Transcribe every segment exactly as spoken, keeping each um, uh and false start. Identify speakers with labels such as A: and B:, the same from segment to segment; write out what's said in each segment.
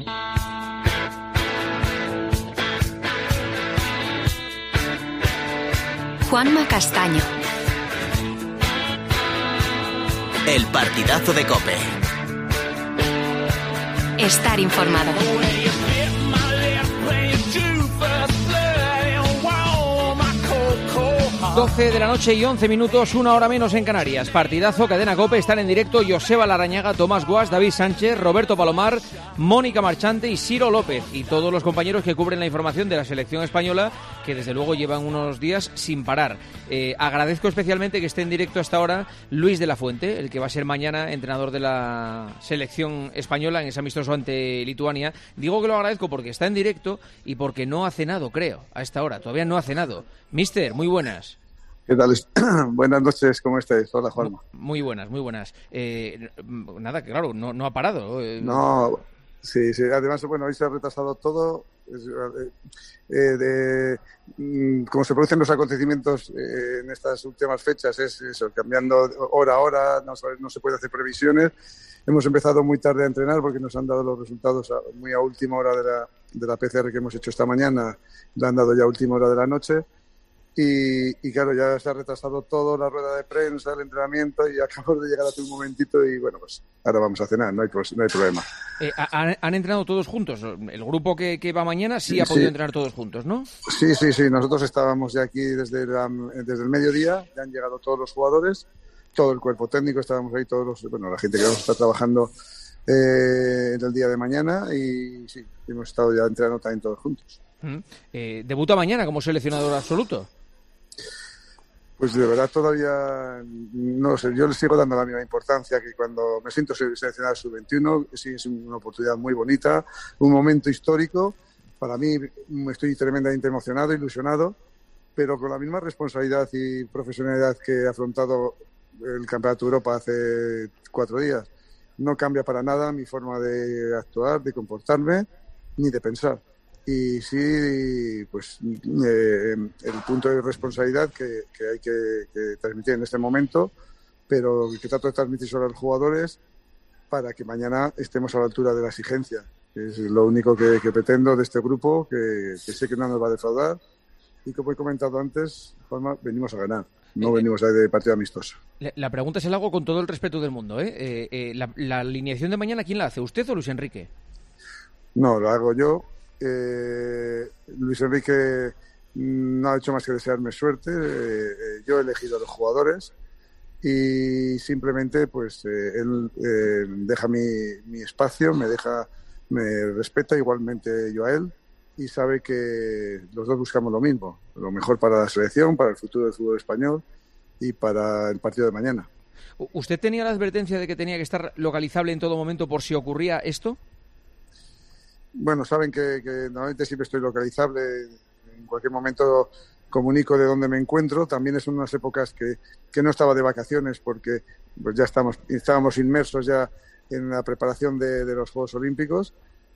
A: Juanma Castaño.
B: El partidazo de COPE.
A: Estar informado.
C: doce de la noche y once minutos, una hora menos en Canarias. Partidazo, Cadena COPE, están en directo Joseba Larrañaga, Tomás Guas, David Sánchez, Roberto Palomar, Mónica Marchante y Ciro López. Y todos los compañeros que cubren la información de la selección española, que desde luego llevan unos días sin parar. Eh, agradezco especialmente que esté en directo hasta ahora Luis de la Fuente, el que va a ser mañana entrenador de la selección española en ese amistoso ante Lituania. Digo que lo agradezco porque está en directo y porque no ha cenado, creo, a esta hora. Todavía no ha cenado. Mister, muy buenas.
D: ¿Qué tal? Buenas noches, ¿cómo estáis? Hola, Juanma.
C: Muy buenas, muy buenas. Eh, nada, que claro, no, no ha parado.
D: No, sí, sí. Además, bueno, hoy se ha retrasado todo. Eh, de, como se producen los acontecimientos eh, en estas últimas fechas, es eso, cambiando hora a hora, no, no se puede hacer previsiones. Hemos empezado muy tarde a entrenar porque nos han dado los resultados a, muy a última hora de la, de la P C R que hemos hecho esta mañana, la han dado ya a última hora de la noche. Y, y claro, ya se ha retrasado todo, la rueda de prensa, el entrenamiento, y acabamos de llegar hace un momentito y bueno, pues ahora vamos a cenar, no hay, no hay problema.
C: Eh, ¿han, ¿Han entrenado todos juntos? El grupo que, que va mañana sí ha podido sí. entrenar todos juntos, ¿no?
D: Sí, sí, sí, nosotros estábamos ya aquí desde, la, desde el mediodía, ya han llegado todos los jugadores, todo el cuerpo técnico, estábamos ahí todos los, bueno, la gente que vamos a estar trabajando eh, en el día de mañana y sí, hemos estado ya entrenando también todos juntos.
C: Mm. Eh, ¿Debuta mañana como seleccionador absoluto?
D: Pues de verdad todavía no sé, yo le sigo dando la misma importancia que cuando me siento seleccionado sub veintiuno, sí es una oportunidad muy bonita, un momento histórico, para mí estoy tremendamente emocionado, ilusionado, pero con la misma responsabilidad y profesionalidad que he afrontado el Campeonato de Europa hace cuatro días. No cambia para nada mi forma de actuar, de comportarme, ni de pensar. Y sí, pues eh, el punto de responsabilidad que, que hay que, que transmitir en este momento, pero que trato de transmitir sobre los jugadores para que mañana estemos a la altura de la exigencia. Es lo único que, que pretendo de este grupo, que, que sé que no nos va a defraudar. Y como he comentado antes, Juanma, venimos a ganar, no venimos a de partido amistoso.
C: La, la pregunta se la hago con todo el respeto del mundo, ¿eh? Eh, eh, la, la alineación de mañana, ¿quién la hace? ¿Usted o Luis Enrique?
D: No, lo hago yo. Eh, Luis Enrique no ha hecho más que desearme suerte. Eh, yo he elegido a los jugadores y simplemente pues eh, él eh, deja mi, mi espacio, me deja, me respeta igualmente yo a él y sabe que los dos buscamos lo mismo, lo mejor para la selección, para el futuro del fútbol español y para el partido de mañana.
C: ¿Usted tenía la advertencia de que tenía que estar localizable en todo momento por si ocurría esto?
D: Bueno, saben que, que normalmente siempre estoy localizable, en cualquier momento comunico de dónde me encuentro. También es unas épocas que, que no estaba de vacaciones porque pues ya estamos, estábamos inmersos ya en la preparación de, de los Juegos Olímpicos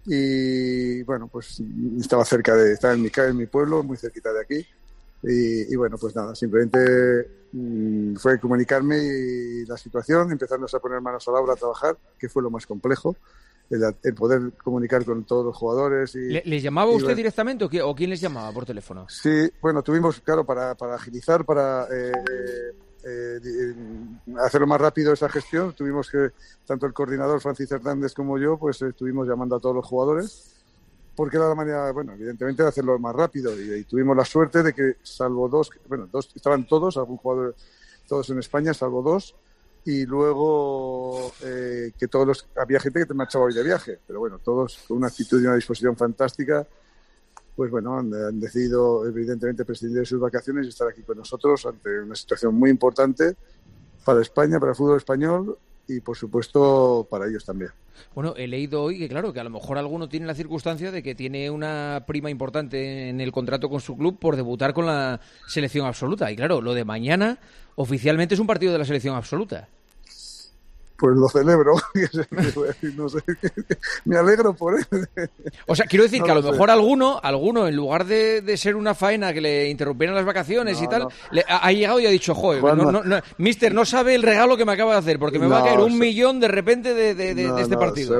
D: y bueno, pues estaba cerca de, estaba en mi, en mi pueblo, muy cerquita de aquí y, y bueno, pues nada, simplemente mmm, fue comunicarme y la situación, empezarnos a poner manos a la obra a trabajar, que fue lo más complejo. El, el poder comunicar con todos los jugadores. Y,
C: ¿Le, ¿Les llamaba
D: y,
C: usted
D: bueno,
C: directamente o, qué, o quién les llamaba por teléfono?
D: Sí, bueno, tuvimos, claro, para, para agilizar, para eh, eh, eh, hacerlo más rápido esa gestión, tuvimos que, tanto el coordinador Francis Hernández como yo, pues eh, estuvimos llamando a todos los jugadores, porque era la manera, bueno, evidentemente de hacerlo más rápido y, y tuvimos la suerte de que, salvo dos, bueno, dos estaban todos, algún jugador, todos en España, salvo dos, y luego eh, que todos los había gente que te marchaba hoy de viaje, pero bueno, todos con una actitud y una disposición fantástica, pues bueno, han, han decidido evidentemente prescindir de sus vacaciones y estar aquí con nosotros ante una situación muy importante para España, para el fútbol español y por supuesto para ellos también.
C: Bueno, he leído hoy que claro, que a lo mejor alguno tiene la circunstancia de que tiene una prima importante en el contrato con su club por debutar con la selección absoluta. Y claro, lo de mañana oficialmente es un partido de la selección absoluta.
D: Pues lo celebro, no sé, me alegro por él.
C: O sea, quiero decir
D: no
C: que a lo,
D: lo
C: mejor
D: sé.
C: alguno, alguno en lugar de, de ser una faena que le interrumpieran las vacaciones
D: No,
C: y tal,
D: no.
C: le, ha, ha llegado y ha dicho, joder,
D: Juanma.
C: no, no, no, mister, no sabe el regalo que me acaba de hacer, porque me va a
D: No,
C: caer un
D: se-
C: millón de repente de, de, de,
D: No,
C: de este
D: no,
C: partido.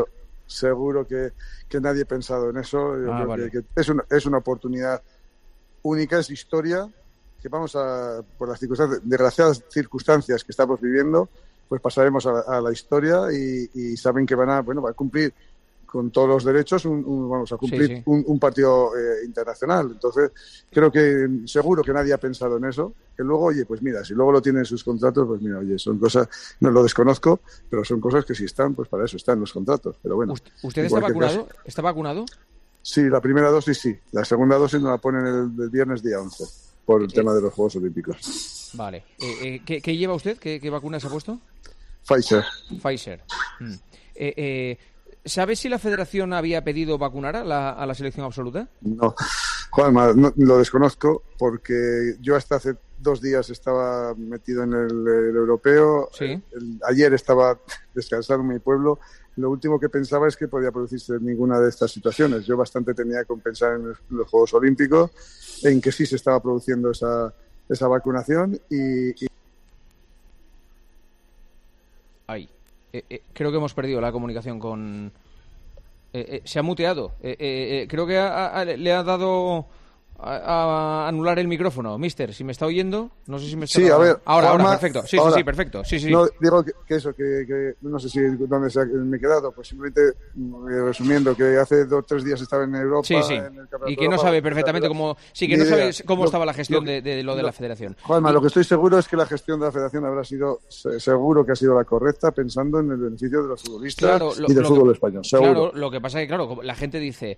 D: seguro que, que nadie ha pensado en eso. Yo
C: Ah,
D: creo
C: vale.
D: que, que es, una, es una oportunidad única, es historia, que vamos a, por las circunstancias, desgraciadas circunstancias que estamos viviendo, pues pasaremos a la, a la historia y, y saben que van a, bueno, va a cumplir con todos los derechos, un, un, vamos a cumplir
C: Sí, sí.
D: Un, un partido eh, internacional. Entonces, creo que seguro que nadie ha pensado en eso. Que luego, oye, pues mira, si luego lo tienen en sus contratos, pues mira, oye, son cosas, no lo desconozco, pero son cosas que si están, pues para eso están los contratos. Pero bueno.
C: ¿Usted, usted
D: en
C: está
D: cualquier
C: vacunado?
D: caso-
C: ¿Está vacunado?
D: Sí, la primera dosis sí. La segunda dosis nos la ponen el, el viernes día once, por el
C: Eh,
D: tema de los Juegos Olímpicos.
C: Vale. Eh, eh, ¿qué, qué lleva usted? ¿Qué, qué vacuna se ha puesto?
D: Pfizer.
C: Pfizer. Mm. Eh, eh, ¿Sabe si la federación había pedido vacunar a la, a la selección absoluta?
D: No, Juanma, no, lo desconozco porque yo hasta hace dos días estaba metido en el, el europeo.
C: Sí.
D: El- el- ayer estaba descansando en mi pueblo. Lo último que pensaba es que podía producirse ninguna de estas situaciones. Yo bastante tenía que pensar en los, los Juegos Olímpicos, en que sí se estaba produciendo esa, esa vacunación y, y
C: Ay. Eh, eh, creo que hemos perdido la comunicación con... Eh, eh, se ha muteado. Eh, eh, eh, creo que ha- ha- le ha dado a, a anular el micrófono. Mister, si me está oyendo, no sé si me está...
D: Sí, a ver,
C: Ahora, ahora,
D: Juanma,
C: perfecto. Sí,
D: ahora.
C: sí, sí, perfecto. Sí, sí.
D: No, digo que, que eso, que, que no sé si dónde se ha- me he quedado, pues simplemente mm, resumiendo que hace dos o tres días estaba en Europa.
C: Sí, sí.
D: en el Campeonato
C: Y
D: de
C: que no
D: Europa,
C: sabe
D: pues,
C: perfectamente
D: la-
C: cómo... Sí, que
D: ni
C: no sabe
D: idea.
C: cómo
D: Lo-
C: estaba la gestión
D: lo-
C: de, de lo de
D: lo-
C: la federación.
D: Juanma,
C: Y-
D: lo que estoy seguro es que la gestión de la federación habrá sido, se- seguro que ha sido la correcta, pensando en el beneficio de los futbolistas
C: Claro, lo-
D: y del
C: lo
D: fútbol
C: que-
D: español, seguro.
C: Claro, lo que pasa es que, claro, como la gente dice,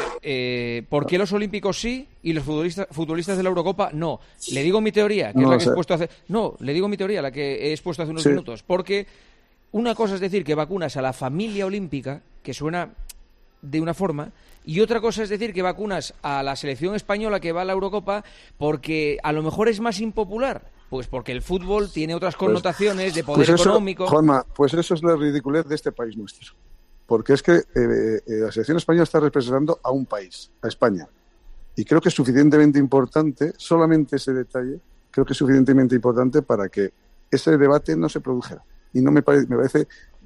C: eh, ¿por qué los olímpicos sí y los futbolistas, futbolistas de la Eurocopa no? Le digo mi teoría, que
D: No
C: es la
D: lo
C: que he
D: sé.
C: expuesto hace... No, le digo mi teoría, la que he expuesto hace unos
D: Sí.
C: minutos. Porque una cosa es decir que vacunas a la familia olímpica, que suena de una forma, y otra cosa es decir que vacunas a la selección española que va a la Eurocopa porque a lo mejor es más impopular. Pues porque el fútbol tiene otras connotaciones de poder
D: Pues eso,
C: económico.
D: Juanma, pues eso es la ridiculez de este país nuestro. Porque es que eh, eh, la selección española está representando a un país, a España. Y creo que es suficientemente importante, solamente ese detalle, creo que es suficientemente importante para que ese debate no se produjera. Y no me, pare, me parece,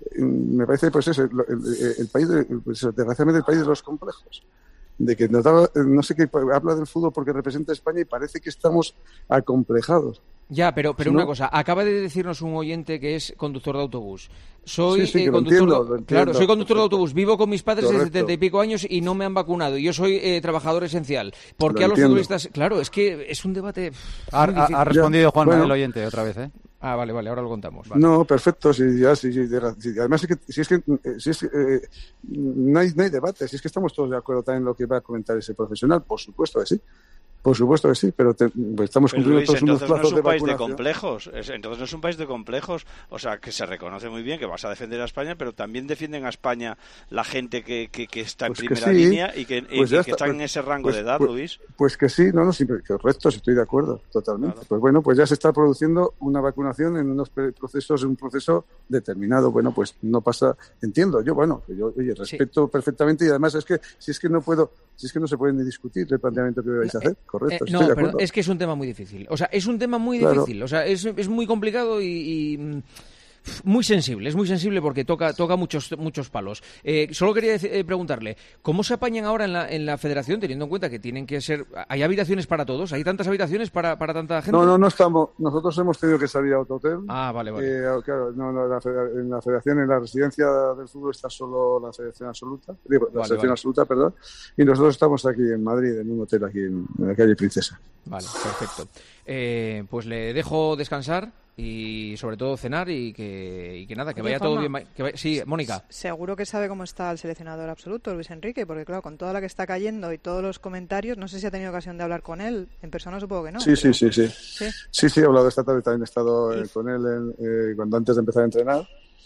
D: me parece pues eso, el, el, el país, de, pues, desgraciadamente el país de los complejos. De que nos daba, no sé qué, habla del fútbol porque representa a España y parece que estamos acomplejados.
C: Ya, pero, pero
D: Si
C: una
D: no-
C: cosa, acaba de decirnos un oyente que es conductor de autobús. Soy
D: Sí, sí,
C: eh,
D: que lo
C: conductor
D: entiendo,
C: de,
D: lo entiendo.
C: claro, soy conductor de
D: Perfecto.
C: autobús. Vivo con mis padres desde
D: Correcto.
C: setenta y pico años y no me han vacunado. Yo soy eh, trabajador esencial. ¿Por
D: Lo
C: qué a los
D: entiendo.
C: futbolistas? Claro, es que es un debate pff,
E: Ha,
C: muy
E: ha-
C: difícil.
E: ha respondido Juanma,
D: Bueno.
E: el oyente, otra vez, ¿eh?
C: Ah, vale, vale, ahora lo contamos. Vale.
D: No, perfecto, sí, ya, sí, sí, de- sí. Además, es que, si es que, eh, si es que eh, no, hay, no hay debate, si es que estamos todos de acuerdo también en lo que va a comentar ese profesional, por supuesto que sí, por supuesto que sí, pero te- pues estamos
F: Pero
D: cumpliendo
F: Luis,
D: todos unos
F: entonces no
D: plazos
F: es
D: de
F: un país de
D: vacunación.
F: complejos. Es- entonces no es un país de complejos. O sea, que se reconoce muy bien que vas a defender a España, pero también defienden a España la gente que, que, que está en
D: Pues que
F: primera
D: sí,
F: línea y que, y
D: pues ya
F: que
D: está,
F: están en
D: pues-
F: ese rango
D: pues-
F: de edad,
D: pues-
F: Luis.
D: Pues que sí, no, no, sí, correcto, sí, estoy de acuerdo, totalmente.
F: Claro.
D: Pues bueno, pues ya se está produciendo una vacunación en unos pre- procesos, en un proceso determinado. Bueno, pues no pasa, entiendo, yo, bueno, que yo, oye, respeto perfectamente y además es que, si es que no puedo, si es que no se puede ni discutir el planteamiento que vais a hacer, correcto,
C: Eh,
D: estoy
C: no,
D: de
C: pero
D: acuerdo.
C: es que es un tema muy difícil. O sea, es un tema muy
D: Claro.
C: difícil. O sea, es, es muy complicado y, y, mm, muy sensible. Es muy sensible porque toca toca muchos muchos palos. Eh, solo quería dec- eh, preguntarle, ¿cómo se apañan ahora en la, en la federación teniendo en cuenta que tienen que ser... ¿Hay habitaciones para todos? ¿Hay tantas habitaciones para, para tanta gente?
D: No, no, no estamos. Nosotros hemos tenido que salir a otro hotel.
C: Ah, vale, vale.
D: Eh, claro, no, no, la federa- en la federación, en la residencia del fútbol está solo la selección absoluta, digo, la
C: Vale,
D: selección
C: vale.
D: absoluta, perdón, y nosotros estamos aquí en Madrid, en un hotel aquí en, en la calle Princesa.
C: Vale, perfecto. Eh, pues le dejo descansar y sobre todo cenar y que, y que nada, que
G: Oye,
C: vaya todo
G: Juanma.
C: bien. ma- Que vaya- Sí, Mónica.
G: Seguro que sabe cómo está el seleccionador absoluto, Luis Enrique, porque claro, con toda la que está cayendo y todos los comentarios, no sé si ha tenido ocasión de hablar con él. En persona supongo que no.
D: sí, sí, sí, sí,
G: Sí.
D: sí, sí, he hablado esta tarde, también he estado eh, con él en- eh, cuando antes de empezar a entrenar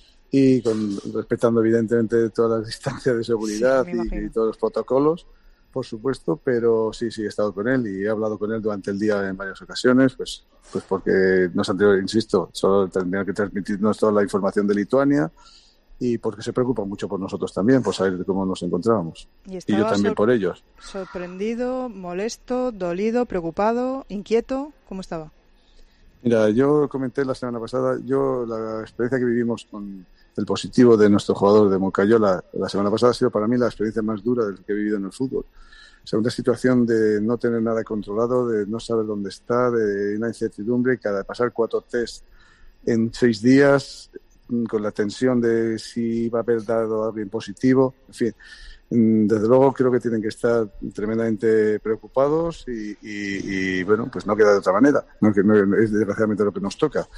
D: y con, respetando evidentemente todas las distancias de seguridad
G: Sí, me
D: y-
G: imagino.
D: y, todos los protocolos, por supuesto, pero sí, sí, he estado con él y he hablado con él durante el día en varias ocasiones, pues, pues porque nos han tenido, insisto, solo tendría que transmitirnos toda la información de Lituania y porque se preocupa mucho por nosotros también, por saber cómo nos encontrábamos.
G: Y
D: Y yo
G: estaba
D: también
G: sor-
D: por ellos.
G: sorprendido, molesto, dolido, preocupado, inquieto. ¿Cómo estaba?
D: Mira, yo comenté la semana pasada, yo la experiencia que vivimos con, el positivo de nuestro jugador de Moncayola la semana pasada ha sido para mí la experiencia más dura del que he vivido en el fútbol. O sea, una situación de no tener nada controlado, de no saber dónde está, de una incertidumbre, cada pasar cuatro test en seis días, con la tensión de si va a haber dado alguien positivo, en fin. Desde luego creo que tienen que estar tremendamente preocupados y, y, y bueno, pues no queda de otra manera, no, que no es desgraciadamente lo que nos toca.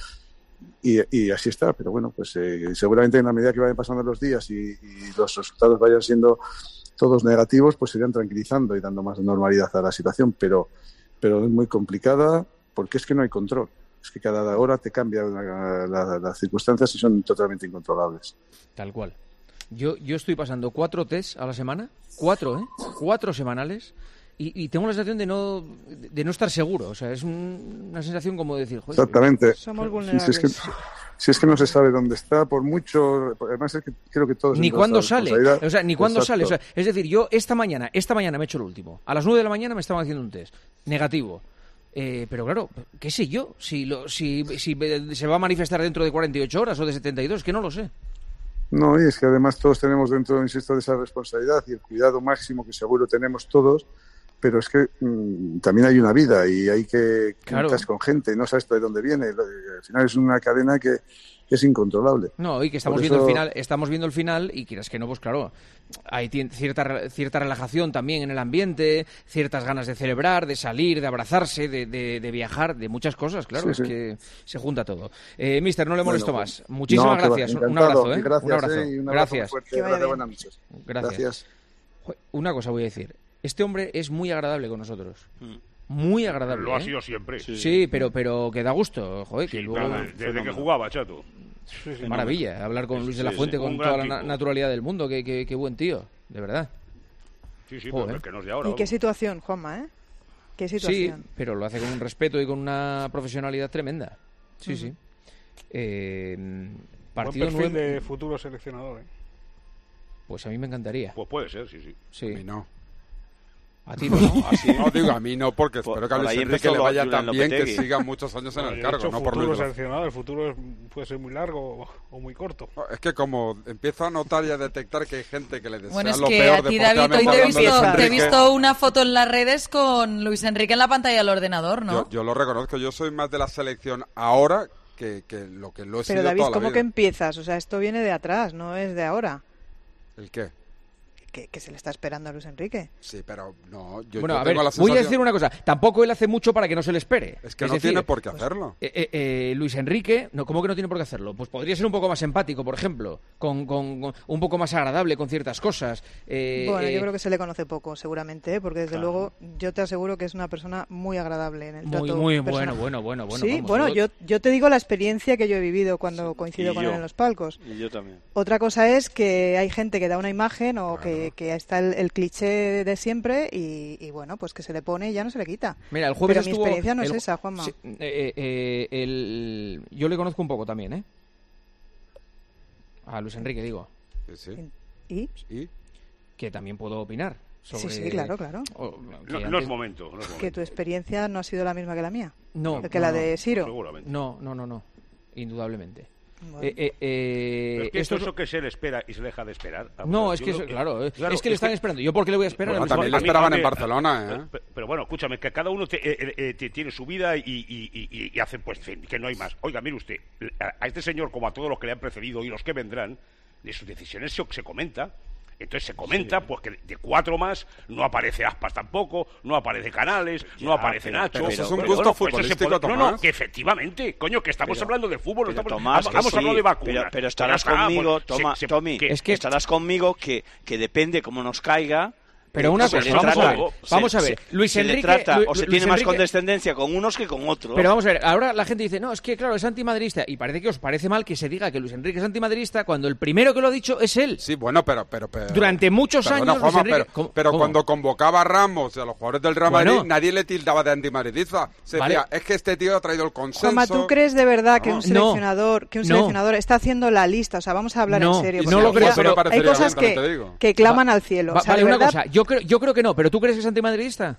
D: Y, y así está, pero bueno, pues eh, seguramente en la medida que vayan pasando los días y, y los resultados vayan siendo todos negativos, pues se irán tranquilizando y dando más normalidad a la situación, pero, pero es muy complicada porque es que no hay control. Es que cada hora te cambian la, la, las circunstancias y son totalmente incontrolables.
C: Tal cual. Yo, yo estoy pasando cuatro tests a la semana, cuatro, ¿eh? Cuatro semanales, y, y tengo la sensación de no de no estar seguro. O sea, es un, una sensación como de decir, joder,
D: exactamente.
G: Somos vulnerables.
D: Si es, que, si es que no se sabe dónde está, por mucho... Además es que creo que todos...
C: Ni cuándo sale, o sea, ni cuándo
D: Exacto.
C: sale. O sea, es decir, yo esta mañana, esta mañana me he hecho el último. A las nueve de la mañana me estaban haciendo un test negativo. Eh, pero claro, qué sé yo, si, lo, si, si se va a manifestar dentro de cuarenta y ocho horas o de setenta y dos, que no lo sé.
D: No, y es que además todos tenemos dentro, insisto, de esa responsabilidad y el cuidado máximo que seguro tenemos todos, pero es que mmm, también hay una vida y hay que
C: claro.
D: contar con gente, no sabes de dónde viene, al final es una cadena que es incontrolable.
C: No, y que estamos
D: eso...
C: viendo el final, estamos viendo el final y quieras que no, pues claro, hay cierta cierta relajación también en el ambiente, ciertas ganas de celebrar, de salir, de abrazarse, de, de, de viajar, de muchas cosas, claro,
D: sí,
C: es
D: sí.
C: que se junta todo. Eh, Mister, no le molesto
D: bueno,
C: más. Muchísimas
D: no,
C: gracias.
D: Va,
C: un abrazo, ¿eh?
D: Gracias,
C: un abrazo.
D: Eh, y un abrazo
C: gracias.
D: Fuerte.
G: Que vaya
D: Gracias,
G: bien.
D: buenas noches.
C: Gracias.
D: Gracias.
C: Una cosa voy a decir. Este hombre es muy agradable con nosotros. Muy agradable.
E: Lo ha
C: ¿eh?
E: sido siempre.
C: Sí, sí, pero, pero que da gusto, joder, que
E: Sí,
C: luego...
E: desde, desde que jugaba, chato.
C: Sí, sí, maravilla, hablar con
F: sí,
C: Luis
F: sí,
C: de la Fuente
F: sí,
C: con
E: un
C: toda la
E: gran
C: na-
E: tipo.
C: naturalidad del mundo, qué, qué, qué buen tío, de verdad.
E: Sí, sí,
C: Joder.
E: pero que no es de ahora.
G: ¿Y qué situación, Juanma, eh? ¿Qué
C: Sí,
G: situación?
C: pero lo hace con un respeto y con una profesionalidad tremenda. Sí,
G: Ujú.
C: sí. Eh,
H: Buen
C: partido
H: perfil
C: nueve...
H: de futuro seleccionador, ¿eh?
C: Pues a mí me encantaría.
E: Pues puede ser, sí, sí.
C: Sí.
I: A mí no.
C: A ti no.
F: Así,
I: No, digo a mí no, porque
F: Por-
I: espero que a
F: por
I: Luis
F: ahí
I: Enrique
F: empezó
I: le
F: lo-
I: vaya
F: Julen
I: tan bien que
F: Lopetegui.
I: siga muchos años en
H: Bueno,
I: el
H: he
I: cargo,
H: dicho
I: no por
H: futuro
I: Luis.
H: seleccionador, el futuro es- puede ser muy largo o, o muy corto.
I: No, Es que como empiezo a notar y a detectar que hay gente que le desea
J: Bueno, es
I: lo
J: que
I: peor
J: a ti, David,
I: deportivamente
J: hoy te he,
I: hablando de Luis
J: visto, te he
I: Enrique,
J: visto una foto en las redes con Luis Enrique en la pantalla del ordenador, ¿no?
I: yo, yo lo reconozco, yo soy más de la selección ahora que, que lo que lo he
G: Pero
I: sido
G: David,
I: toda la
G: ¿cómo
I: vida.
G: que empiezas? O sea, esto viene de atrás, no es de ahora.
I: ¿El qué?
G: Que, que se le está esperando a Luis Enrique.
I: Sí, pero no, yo,
C: Bueno,
I: yo
C: a ver,
I: tengo la
C: voy
I: sensación...
C: a decir una cosa. Tampoco él hace mucho para que no se le espere.
I: Es que no
C: decir,
I: tiene por qué
C: pues,
I: hacerlo.
C: eh, eh, eh, Luis Enrique, no, ¿cómo que no tiene por qué hacerlo? Pues podría ser un poco más empático, por ejemplo, con, con- con- un poco más agradable con ciertas cosas. Eh,
G: Bueno,
C: eh,
G: yo creo que se le conoce poco, seguramente, ¿eh? Porque desde
C: Claro.
G: luego yo te aseguro que es una persona muy agradable en el
C: Muy,
G: trato
C: muy
G: personal.
C: bueno, bueno, bueno, bueno.
G: Sí,
C: vamos,
G: bueno, yo, yo te digo la experiencia que yo he vivido cuando coincido
F: y
G: con
F: yo.
G: él en los palcos.
F: Y yo también.
G: Otra cosa es que hay gente que da una imagen o que, que está el, el cliché de siempre y, y bueno, pues que se le pone y ya no se le quita.
C: Mira, el jueves
G: Pero mi
C: estuvo...
G: experiencia no es
C: el-
G: esa, Juanma.
C: Sí, eh, eh, eh, el- yo le conozco un poco también, ¿eh? A Luis Enrique, digo.
I: Sí, sí.
G: ¿Y?
I: ¿Y?
C: Que también puedo opinar sobre...
G: Sí, sí, claro, claro.
C: o- que
E: No, no
C: antes-
E: es momento. No, es momento.
G: Que tu experiencia no ha sido la misma que la mía.
C: No,
G: Que
C: no,
G: la
C: no.
G: de Siro.
E: Seguramente.
C: No, no, no, no. Indudablemente.
G: Bueno.
C: Eh, eh, eh,
E: Pero es que
C: esto
E: eso
C: es-
E: que se le espera y se deja de esperar.
C: No,
E: Yo
C: es que,
E: creo
C: eso- claro, eh,
E: claro,
C: es que le están
E: que-
C: esperando. ¿Yo por qué le voy a esperar?
I: Bueno,
C: a Luis
I: también le
C: Enrique?
E: a mí-
I: esperaban
E: a
I: en
E: mí-
I: Barcelona, ¿eh?
E: Pero, pero bueno, escúchame, que cada uno te- eh, eh, te- tiene su vida y, y, y, y- y hace, pues, fin, que no hay más. Oiga, mire usted, a, a este señor, como a todos los que le han precedido y los que vendrán, de sus decisiones se, se comenta. Entonces se comenta, pues, que de cuatro más no aparece Aspas tampoco, no aparece Canales, no
F: Ya,
E: aparece
F: pero-
E: Nacho.
F: pero eso es
I: un
E: Bueno,
I: gusto
E: pues eso se
I: futbolístico,
E: puede- No, no,
I: Tomás.
E: que efectivamente, coño, que estamos
F: Pero-
E: hablando de fútbol, no
F: pero,
E: estamos,
F: Tomás,
E: hemos,
F: que
E: hemos
F: sí,
E: hablado de vacunas.
F: pero, pero
E: Ya
F: estarás
E: está,
F: conmigo,
E: pues,
F: Toma,
E: se- se-
F: Tommy,
E: que-
C: Es que-
F: estarás conmigo que, que depende cómo nos caiga.
C: Pero
F: eh,
C: una
F: se
C: cosa,
F: le
C: vamos a
F: trata-
C: ver,
F: se-
C: vamos a ver.
F: se-
C: Luis
F: se le
C: Enrique-
F: trata
C: Lu-
F: o se
C: Luis
F: tiene más
C: Enrique-
F: condescendencia con unos que con otros.
C: Pero vamos a ver, ahora la gente dice, no, es que claro, es antimadridista. Y parece que os parece mal que se diga que Luis Enrique es antimadridista cuando el primero que lo ha dicho es él.
I: Sí, bueno, pero... pero, pero
C: Durante muchos
I: perdona,
C: años,
I: Juanma,
C: Luis Enrique-
I: pero,
C: ¿Cómo-
I: pero
C: cómo?
I: cuando convocaba a Ramos y a los jugadores del Real
C: Bueno.
I: Madrid, nadie le tildaba de antimadridista. Se
C: Vale.
I: decía, es que este tío ha traído el consenso...
G: Juanma, ¿tú crees de verdad que
I: No.
G: un seleccionador, que un
C: No.
G: seleccionador está haciendo la lista? O sea, vamos a hablar
C: No,
G: en serio.
C: no
G: porque
C: lo
G: aquí
C: creo,
G: ya-
C: pero-
I: me parecería
G: hay cosas
I: bien, también
G: que,
I: te digo.
G: que claman
C: Va-
G: al cielo.
C: va-
G: O sea,
C: vale,
G: de
C: una
G: verdad,
C: cosa, yo creo, yo creo que no, pero ¿tú crees que es antimadridista?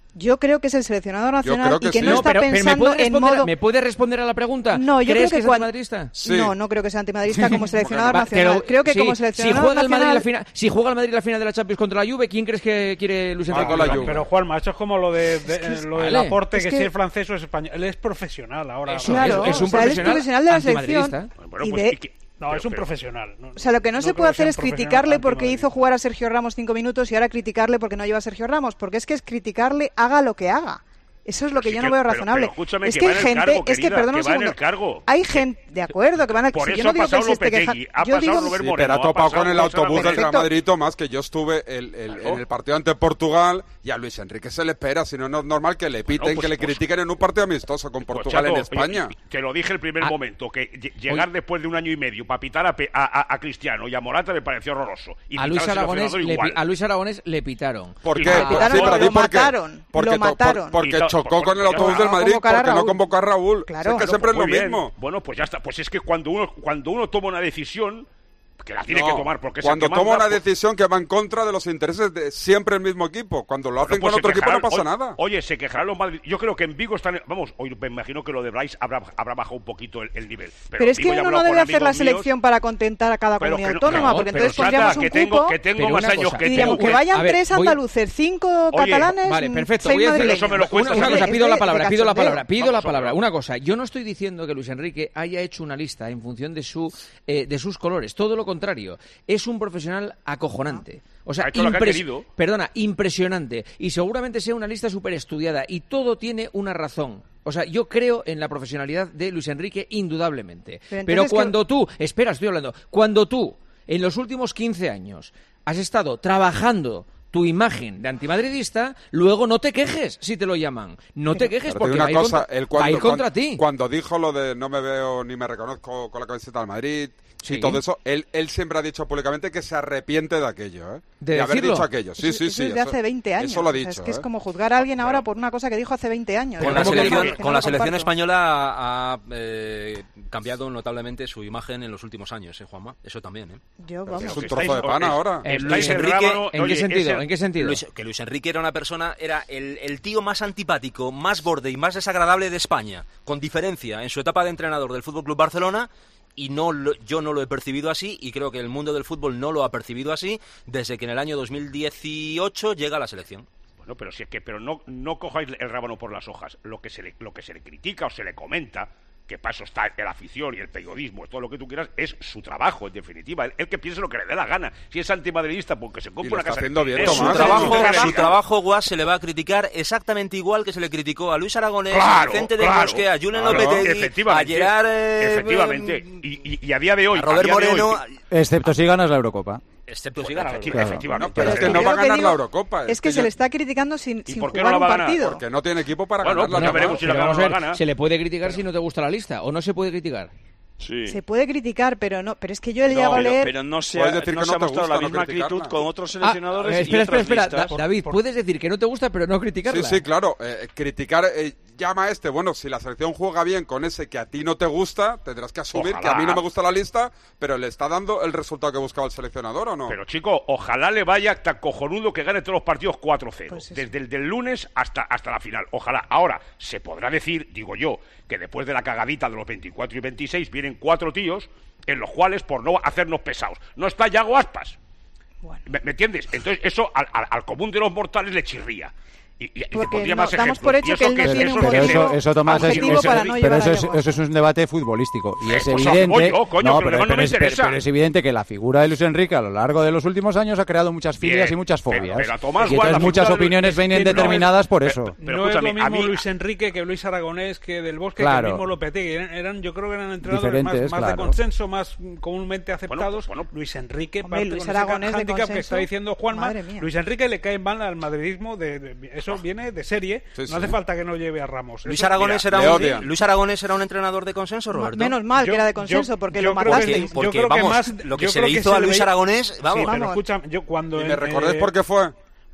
G: Yo creo que es el seleccionador nacional
I: que
G: y que
I: sí.
G: no,
I: no
G: está
C: pero,
G: pensando
C: pero ¿me
G: en
C: puede
G: modo...
C: ¿Me puede responder a la pregunta?
G: No, yo
C: ¿Crees
G: creo que,
C: que es
G: cuando...
C: antimadridista?
I: Sí.
G: No, no creo que sea antimadridista como seleccionador
C: Va,
G: nacional.
C: pero,
G: creo que
C: sí,
G: como
C: si
G: seleccionador
C: juega el Madrid
G: nacional...
C: la final, si juega el Madrid la final de la Champions contra la Juve, ¿quién crees que quiere Luis Enrique?
I: Ah, con la
H: pero,
I: Juve.
H: pero Juanma, eso es como lo de, de-
G: Es que es-
H: lo del
C: vale.
H: aporte,
G: Es
H: que,
G: que-
H: si es francés o es español. Él es profesional ahora.
C: Eso,
G: Claro,
C: es, es un
G: o sea, él es
C: profesional,
G: profesional de la selección.
C: antimadridista.
E: Bueno,
G: y
E: pues,
G: de-
E: y que-
H: No,
E: pero-
H: es un
E: pero-
H: profesional. No,
G: O sea, lo que no,
H: no
G: se
H: creo
G: puede
H: que sea
G: hacer
H: un
G: es
H: profesional
G: criticarle porque
H: antimadridista.
G: hizo jugar a Sergio Ramos cinco minutos y ahora criticarle porque no lleva a Sergio Ramos, porque es que es criticarle haga lo que haga. Eso es lo que
E: Sí
G: yo
E: que-
G: no veo
E: pero-
G: razonable.
E: pero escúchame,
G: es
E: que
G: que
E: va
G: hay
E: en el
G: gente,
E: cargo,
G: es que
E: querida,
G: perdona un
E: que va en el
G: segundo.
E: cargo.
G: Hay gente, de acuerdo, que van a
E: Por
G: si
E: eso
G: yo no
E: ha
G: digo que
E: pasado
G: él se esté
E: Lopetegui,
G: quejando.
E: ha
G: Yo
E: pasado
G: digo
E: Robert
I: Sí,
E: Moreno,
I: pero ha
E: ha
I: topado
E: pasado
I: con el
E: Gonzalo
I: autobús del
E: Perfecto.
I: Real Madrid, Tomás, que yo estuve el, el-
E: Claro.
I: en el partido ante Portugal y a Luis Enrique se le espera, si no, no es normal que le piten,
E: pues-
I: que le
E: pues-
I: critiquen en un partido amistoso con
E: Pues,
I: Portugal
E: Chato,
I: en España.
E: oye, te lo dije el primer
C: Ah.
E: momento, que lle- llegar después de un año y medio para pitar a, Pe- a, a- a Cristiano y a Morata me pareció horroroso. Y
C: A
E: pitar
C: Luis,
E: al
C: Aragonés
E: seleccionador
C: le,
E: igual.
C: pi- a Luis Aragonés le pitaron.
I: ¿Por
E: Y
I: qué?
E: le
I: Por-
E: pitaron,
I: sí, pero
E: lo
I: di por qué.
G: mataron,
I: Porque,
G: lo
I: to- por-
G: mataron.
I: porque
E: Y to-
I: chocó
E: por-
I: con el
E: por-
I: autobús
E: no,
I: del
G: no
I: Madrid
G: convocar a
I: porque no
G: Raúl.
I: convocó a Raúl.
G: Claro.
I: Es que
G: Bueno,
I: siempre es
E: Muy
I: lo
E: bien.
I: mismo.
E: Bueno, pues ya está. Pues es que cuando uno, cuando uno toma una decisión, que la tiene
I: No,
E: que tomar, porque es el
I: cuando
E: que
I: toma
E: manda,
I: una
E: pues-
I: decisión que va en contra de los intereses de siempre el mismo equipo. Cuando lo hacen
E: Bueno, pues
I: con
E: se
I: otro equipo no
E: quejarán.
I: pasa
E: Oye-
I: nada.
E: Oye, se quejarán los Madrid. Yo creo que en Vigo están. Vamos, hoy me imagino que lo de Bryce habrá, habrá bajado un poquito el, el nivel.
G: Pero, es
E: Vigo
G: que
E: ya he
G: uno no
E: hablado
G: debe
E: con
G: hacer la
E: amigos míos,
G: selección para contentar a cada
E: pero
G: comunidad
E: que no-
G: autónoma,
C: no,
G: porque
C: pero,
G: entonces
E: Chata,
G: pondríamos un
E: que tengo,
G: cupo
E: que tengo
C: Pero
E: más
C: una
E: años
C: cosa,
E: que
G: y
E: tú.
G: diríamos que
C: que-
G: vayan
C: a ver,
G: tres
C: voy-
G: andaluces, cinco
E: Oye,
G: catalanes,
C: Vale,
G: mm,
C: perfecto.
G: seis
C: Voy a decir
G: madrileños.
E: eso me lo
C: una,
E: cuentas
C: una
E: a mí.
C: cosa,
G: Es
C: pido
G: de-
C: la
G: de
C: palabra, pido la
G: cachondeo.
C: palabra, pido la
E: Vamos,
C: palabra.
E: hombre.
C: Una cosa, yo no estoy diciendo que Luis Enrique haya hecho una lista en función de su eh, de sus colores, todo lo contrario. Es un profesional acojonante. O sea,
E: Ha hecho lo que ha
C: impres-
E: querido.
C: perdona, impresionante. Y seguramente sea una lista súper estudiada. Y todo tiene una razón. O sea, yo creo en la profesionalidad de Luis Enrique, indudablemente.
G: Pero
C: Pero,
G: entonces,
C: cuando tú, espera, estoy hablando, cuando tú, en los últimos quince años, has estado trabajando tu imagen de antimadridista, luego no te quejes si te lo llaman. No te quejes
I: Pero te
C: porque
I: digo
C: va a ir
I: una cosa,
C: contra,
I: él
C: va a
I: cuando,
C: ir contra
I: cuando-
C: ti.
I: cuando dijo lo de no me veo ni me reconozco con la camiseta del Madrid
C: Sí.
I: y todo eso, él, él siempre ha dicho públicamente que se arrepiente de aquello, ¿eh?
C: ¿De
I: haber
C: decirlo?
I: dicho aquello. Sí,
G: Eso-
I: sí,
G: eso
I: sí.
G: es de hace veinte años.
I: Eso lo ha
G: O sea,
I: dicho.
G: es que es
I: ¿eh?
G: como juzgar a alguien ahora por una cosa que dijo hace veinte años.
K: Con la
C: ¿Cómo que
K: selección,
C: dijo?
G: Que
K: con
G: no
K: la
G: lo
K: selección
G: comparto.
K: española ha eh, cambiado notablemente su imagen en los últimos años, ¿eh, Juanma? Eso también, ¿eh?
G: Yo, vamos.
I: Es un
E: que
I: trozo
E: estáis-
I: de pan
E: es-
I: ahora.
C: Eh,
E: estáis
K: Luis
E: en
K: Enrique,
E: rábano-
C: ¿En
E: oye,
C: qué sentido?
E: ese-
C: ¿En qué sentido?
K: Luis- que Luis Enrique era una persona, era el, el tío más antipático, más borde y más desagradable de España, con diferencia en su etapa de entrenador del F C Barcelona, y no lo- yo no lo he percibido así, y creo que el mundo del fútbol no lo ha percibido así, desde que en el año dos mil dieciocho llega a la selección.
E: Bueno, pero si es que, pero no, no cojáis el rábano por las hojas. Lo que se le, lo que se le critica o se le comenta, que para eso está la afición y el periodismo, todo lo que tú quieras, es su trabajo, en definitiva. El, el que piense lo que le dé la gana. Si es antimadridista, porque se
I: Y
E: compra
I: lo
E: una
I: está
E: casa.
I: haciendo bien,
E: Eso,
K: Su
I: Tomás.
K: trabajo,
E: lo que le dé la
K: su
E: gana.
K: trabajo, Guas, se le va a criticar exactamente igual que se le criticó a Luis Aragonés,
E: Claro,
K: a Vicente del
E: claro,
K: Bosque, a Julen
E: claro,
K: Lopetegui, a
E: efectivamente,
K: Gerard... eh,
E: efectivamente.
K: eh,
E: Y, y- y a día de hoy,
K: a Robert
E: a día de
K: Moreno,
E: hoy,
L: Excepto si ganas la Eurocopa.
K: excepto si
E: Bueno,
K: gana la
E: efecti-
K: Eurocopa.
E: efectivamente.
I: Pero es que
G: Pero
I: no
G: yo
I: va a
G: lo que
I: ganar
G: digo
I: la Eurocopa.
G: Es que se
I: yo-
G: le está criticando sin, sin
E: por qué no
G: jugar
E: la
G: un
E: va a ganar?
G: partido.
I: Porque no tiene equipo para
E: Bueno,
I: ganarla.
E: pues ya
I: Tomás.
E: veremos si la
C: Pero
E: gana
C: vamos
E: o
C: a
E: no
C: ver,
E: la gana.
C: se le puede criticar si no te gusta la lista, o no se puede criticar.
E: Sí.
G: Se puede criticar, pero no. Pero es que yo he
F: No,
G: llegado a
F: pero,
G: leer.
F: pero no se
I: Puedes
F: ha,
I: decir
F: no
I: que
F: se
I: no
F: ha
I: te
F: mostrado
I: gusta,
F: la
I: no
F: misma
I: criticarla.
F: actitud con otros
C: Ah,
F: seleccionadores
C: eh, espera,
F: y
C: espera,
F: otras
C: espera,
F: listas.
C: Da- David, puedes decir que no te gusta, pero no criticarla.
I: Sí, sí, claro. Eh, criticar, eh, llama a este. Bueno, si la selección juega bien con ese que a ti no te gusta, tendrás que asumir
E: Ojalá.
I: que a mí no me gusta la lista, pero le está dando el resultado que buscaba el seleccionador, ¿o no?
E: Pero chico, ojalá le vaya tan cojonudo que gane todos los partidos cuatro cero.
G: Pues eso.
E: desde el del lunes hasta, hasta la final. Ojalá. Ahora, se podrá decir, digo yo, que después de la cagadita de los veinticuatro y veintiséis vienen cuatro tíos en los cuales, por no hacernos pesados, no está Yago Aspas.
G: Bueno.
E: ¿Me, me entiendes? Entonces eso al, al- al común de los mortales le chirría. Y, y- y te
G: Porque
E: pondría
G: no,
E: más
G: damos
E: ejemplos.
G: por
E: Y
G: hecho
E: eso
G: que él no
E: es-
G: tiene
E: eso
G: un
E: es
L: Pero
E: que
L: eso,
E: se-
L: eso Tomás, es,
G: objetivo
L: eso-
G: para no
L: pero
G: llevar
L: eso
G: a
L: es,
G: Yago.
L: eso es un debate futbolístico. Y
E: Eh,
L: es
E: pues
L: evidente.
E: voy yo, coño,
L: no,
E: pero
L: pero,
E: no me
L: pero es, pero-
E: interesa.
L: pero es evidente que la figura de Luis Enrique a lo largo de los últimos años ha creado muchas filias
E: Bien,
L: y muchas
E: pero-
L: fobias.
E: pero a Tomás
L: y
E: Juan,
L: entonces
E: la
L: muchas
E: figura de-
L: opiniones vienen
H: que no es-
L: determinadas por eso.
E: Pero
H: no es
E: escúchame,
H: lo
E: a
H: mismo
E: mí-
H: Luis Enrique que Luis Aragonés, que Del Bosque,
L: Claro.
H: que el mismo Lopetegui. Eran, eran- yo creo que eran entrenadores más,
L: Diferentes,
H: más de
L: claro.
H: consenso, más mm, comúnmente aceptados.
E: Bueno, pues,
H: Luis Enrique,
G: Hombre,
H: parte
G: Luis
H: con ese
G: Aragonés de
H: handicap que
G: consenso.
H: está diciendo Juanma.
G: Madre mía.
H: Luis Enrique le cae mal al madridismo. De, de- eso viene de serie.
I: Sí,
H: no
I: sí.
H: hace falta que no lleve a Ramos.
K: Luis
H: Eso-
K: Aragonés,
I: mira,
K: era
I: le
K: un,
I: odian.
K: Luis Aragonés era un entrenador de consenso, Roberto.
G: Menos mal
H: Yo-
G: que era de
H: yo-
G: consenso, porque
H: yo
G: lo
H: creo que-
G: matasteis.
H: yo
K: Porque,
H: creo que
K: vamos,
H: más-
K: lo que
H: yo
K: se
H: creo
K: le
H: que
K: hizo
H: se
K: a
H: le
K: Luis
H: veía-
K: Aragonés,
H: Sí,
K: vamos.
H: pero
G: Vamos.
H: escucha, yo cuando
I: Y
H: en,
I: me recordés
H: eh,
I: por qué fue.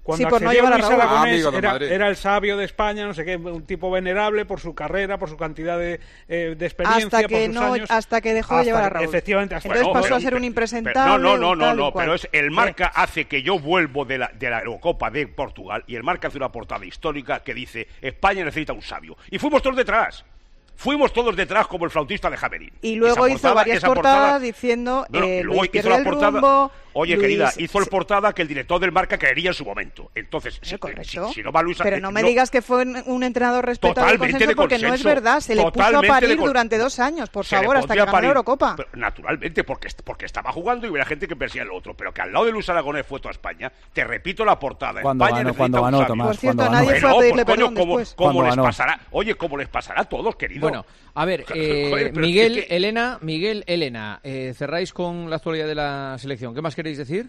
H: Cuando
G: Sí, por no
H: accedió
G: llevar a
H: Luis
G: Raúl.
H: Aragonés,
I: Ah, amigo de
H: era,
I: Madrid.
H: era el sabio de España, no sé qué, un tipo venerable por su carrera, por su cantidad de, eh, de experiencia,
G: Hasta que
H: por sus
G: no,
H: años.
G: hasta que dejó de
H: Hasta
G: llevar a
H: que-
G: Raúl.
H: Efectivamente. hasta-
G: Entonces
H: Bueno,
G: pasó
H: pero-
G: a ser un
E: pero-
G: impresentable.
E: No, no, no,
G: un
E: no,
G: tal y
E: no,
G: cual.
E: pero es el Marca hace que yo vuelvo de la, de la Eurocopa de Portugal y el Marca hace una portada histórica que dice España necesita un sabio. Y fuimos todos detrás. Fuimos todos detrás como el flautista de Javerín.
G: Y luego
E: Esa
G: hizo
E: portada-
G: varias
E: esa
G: portadas
E: portada-
G: diciendo
E: No, no,
G: eh,
E: luego
G: Luis
E: hizo
G: pierde
E: la
G: el
E: portada.
G: rumbo.
E: Oye,
G: Luis-
E: querida, hizo el
G: sí,
E: portada que el director del Marca creería en su momento. Entonces, si,
G: correcto.
E: si- si no va Luis
G: Pero no me digas que fue un un entrenador respetado de
E: Totalmente
G: consenso
E: de
G: porque no es
E: consenso,
G: verdad. Se le puso a
E: totalmente
G: parir
E: de con-
G: durante dos años, por
E: se le
G: favor, hasta que
E: podía
G: ganó la
E: parir.
G: Eurocopa.
E: Pero, naturalmente, porque, porque estaba jugando y hubiera gente que pensaba en lo otro. Pero que al lado de Luis Aragonés fue toda España. Te repito la portada.
L: Cuando
E: España
L: ganó,
E: necesita
L: cuando
E: un
L: ganó,
E: sabio.
L: Tomás,
G: Por cierto,
L: cuando
G: nadie
L: ganó.
G: fue a
E: Bueno,
G: pedirle
E: pues, coño,
G: perdón
E: como,
G: después.
E: como
L: Cuando
E: les
L: ganó.
E: pasará. Oye, como les pasará a todos, querido.
C: Bueno, a ver, eh,
E: Joder, pero
C: Miguel,
E: es que-
C: Elena, Miguel, Elena, eh, cerráis con la actualidad de la selección. ¿Qué más queréis decir?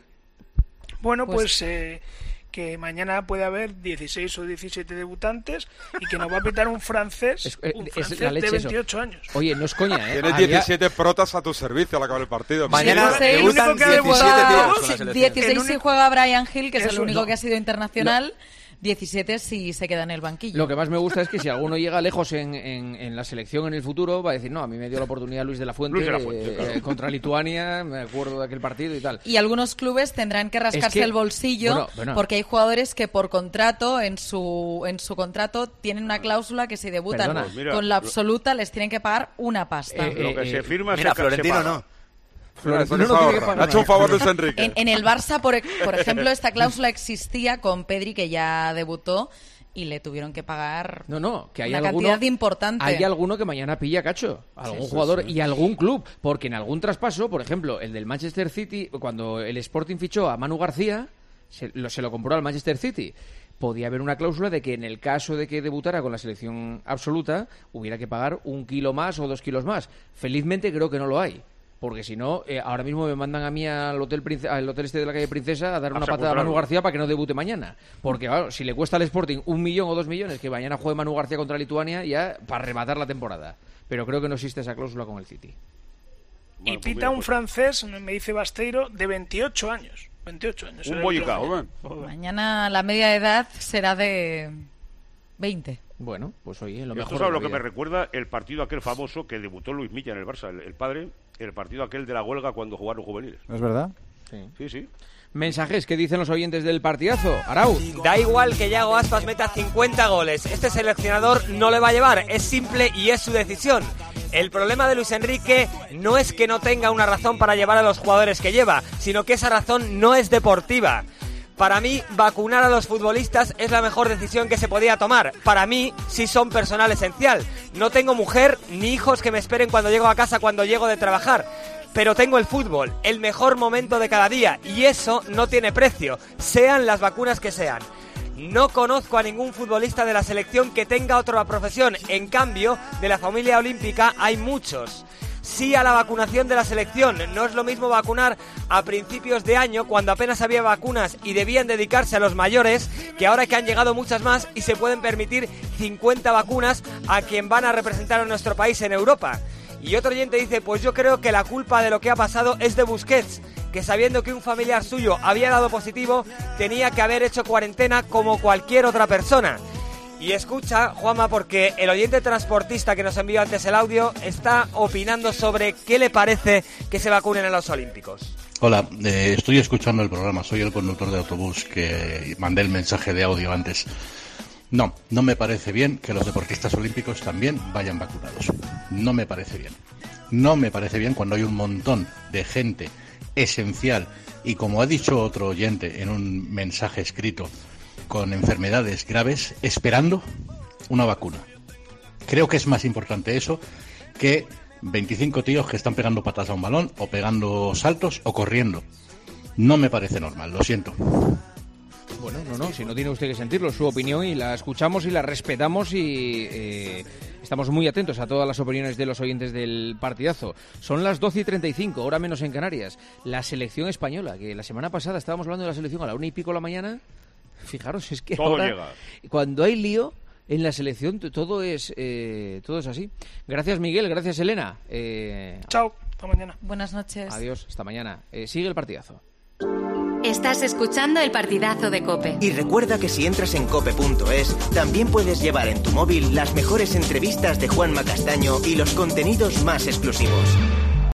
M: Bueno,
C: Pues-
M: pues, eh, que mañana puede haber dieciséis o diecisiete debutantes y que nos va a pitar un francés,
C: Es- eh,
M: un
C: es
M: francés
C: la leche
M: de
C: eso.
M: veintiocho años.
C: Oye, no es coña, ¿eh?
I: Tienes
C: Había-
I: diecisiete protas a tu servicio al acabar el partido.
K: Mañana
M: Sí, el
K: debutan
M: único que ha
K: diecisiete
M: debutado-
K: tíos con la
M: Sí,
K: selección.
J: dieciséis
M: El
J: si
M: único-
J: juega Brian Hill, que es el
M: Eso,
J: único
M: no.
J: que ha sido internacional. diecisiete si se queda en el banquillo.
C: Lo que más me gusta es que si alguno llega lejos en, en, en la selección en el futuro, va a decir, no, a mí me dio la oportunidad Luis de la Fuente,
E: Luis de la Fuente,
C: eh,
E: claro.
C: contra Lituania, me acuerdo de aquel partido y tal.
J: Y algunos clubes tendrán que rascarse
C: que-
J: el bolsillo
C: bueno, bueno.
J: porque hay jugadores que por contrato, en su en su contrato, tienen una cláusula que si debutan
C: Perdona.
E: Pues mira,
J: con la
E: lo-
J: absoluta les tienen que pagar una pasta.
C: Eh,
E: Lo que
C: eh,
E: se firma
K: Mira,
E: se, ca-
K: Florentino
E: se paga.
K: no.
C: Florentino
I: Florentino
C: no tiene que
I: ahorra.
C: pagar
I: Le ha hecho un
C: nada.
I: favor Luis Enrique.
J: En, en el Barça, por, por ejemplo, esta cláusula existía con Pedri, que ya debutó, y le tuvieron que pagar
C: No, no, que hay
J: una
C: alguno,
J: cantidad importante.
C: hay alguno que mañana pilla cacho, algún jugador y algún club, porque en algún traspaso, por ejemplo, el del Manchester City, cuando el Sporting fichó a Manu García, se lo, se lo compró al Manchester City. Podía haber una cláusula de que en el caso de que debutara con la selección absoluta, hubiera que pagar un kilo más o dos kilos más. Felizmente creo que no lo hay. Porque si no, eh, ahora mismo me mandan a mí al hotel, Prince- al hotel este de la calle Princesa a dar
E: A
C: una patada a
E: secuestrarlo.
C: Manu García para que no debute mañana. Porque, claro, si le cuesta al Sporting un millón o dos millones que mañana juegue Manu García contra Lituania, ya para rematar la temporada. Pero creo que no existe esa cláusula con el City.
M: Y
E: Bueno, pues
M: pita
E: mira,
M: un
E: pues-
M: francés, me dice Basteiro, de veintiocho años. veintiocho años.
E: Un
M: era el
E: bollicao.
M: club.
J: Mañana la media edad será de veinte.
C: Bueno, pues oye, lo
E: Esto
C: mejor.
E: es
C: de
E: lo
C: la
E: que me
C: vida.
E: recuerda el partido aquel famoso que debutó Luis Milla en el Barça, el, el padre, el partido aquel de la huelga cuando jugaron juveniles.
L: ¿Es verdad?
E: Sí, sí.
C: Mensajes que dicen los oyentes del partidazo. Arau.
N: Da igual que Yago Aspas meta cincuenta goles. Este seleccionador no le va a llevar. Es simple y es su decisión. El problema de Luis Enrique no es que no tenga una razón para llevar a los jugadores que lleva, sino que esa razón no es deportiva. Para mí, vacunar a los futbolistas es la mejor decisión que se podía tomar. Para mí, sí son personal esencial. No tengo mujer ni hijos que me esperen cuando llego a casa cuando llego de trabajar. Pero tengo el fútbol, el mejor momento de cada día, y eso no tiene precio, sean las vacunas que sean. No conozco a ningún futbolista de la selección que tenga otra profesión, en cambio, de la familia olímpica hay muchos. Sí a la vacunación de la selección, no es lo mismo vacunar a principios de año cuando apenas había vacunas y debían dedicarse a los mayores, que ahora que han llegado muchas más y se pueden permitir cincuenta vacunas a quien van a representar a nuestro país en Europa. Y otro oyente dice, pues yo creo que la culpa de lo que ha pasado es de Busquets, que sabiendo que un familiar suyo había dado positivo, tenía que haber hecho cuarentena como cualquier otra persona. Y escucha, Juanma, porque el oyente transportista que nos envió antes el audio está opinando sobre qué le parece que se vacunen a los olímpicos.
O: Hola, eh, estoy escuchando el programa, soy el conductor de autobús que mandé el mensaje de audio antes. No, no me parece bien que los deportistas olímpicos también vayan vacunados. No me parece bien. No me parece bien cuando hay un montón de gente esencial y, como ha dicho otro oyente en un mensaje escrito, con enfermedades graves, esperando una vacuna. Creo que es más importante eso que veinticinco tíos que están pegando patas a un balón o pegando saltos o corriendo. No me parece normal, lo siento.
C: Bueno, no, no, si no tiene usted que sentirlo, su opinión, y la escuchamos y la respetamos y eh, estamos muy atentos a todas las opiniones de los oyentes del partidazo. Son las doce y treinta y cinco, hora menos en Canarias. La selección española, que la semana pasada estábamos hablando de la selección a la una y pico de la mañana. Fijaros, es que
E: Todo
C: ahora,
E: llega.
C: cuando hay lío en la selección, t- todo es eh, todo es así. Gracias, Miguel, gracias, Elena. Eh,
M: Chao, hasta mañana.
J: Buenas noches.
C: Adiós, hasta mañana. Eh, sigue el partidazo.
A: Estás escuchando el partidazo de COPE.
B: Y recuerda que si entras en cope punto es, también puedes llevar en tu móvil las mejores entrevistas de Juanma Castaño y los contenidos más exclusivos.